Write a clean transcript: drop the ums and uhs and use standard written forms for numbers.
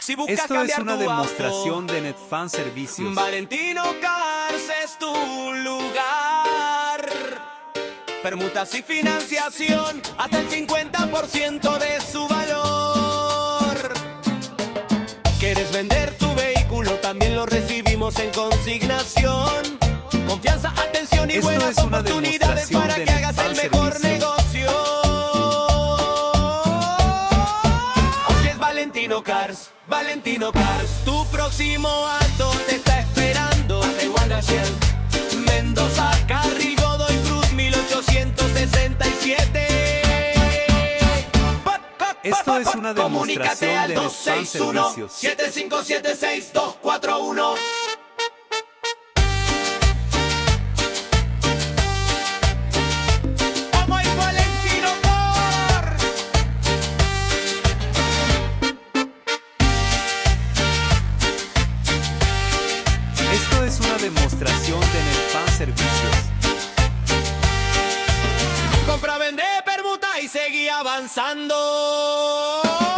Si buscas Esto es cambiar una tu demostración auto, de Netfan Servicios. Valentino Cars es tu lugar. Permutas y financiación hasta el 50% de su valor. ¿Quieres vender tu vehículo? También lo recibimos en consignación. Confianza, atención y Esto buenas es una oportunidades demostración para de que hagas el Netfan mejor Servicios. negocio. Hoy es Valentino Cars, Valentino Cars. Tu próximo acto te está esperando. Mendoza, Carril, Godoy Cruz, 1867. Esto es una Comunícate demostración al de Netfan Servicios. 261-7576-241. ¡Vamos a Valentino Cars! Esto es una demostración de Netfan Servicios. Compra, vende, permuta y seguí avanzando.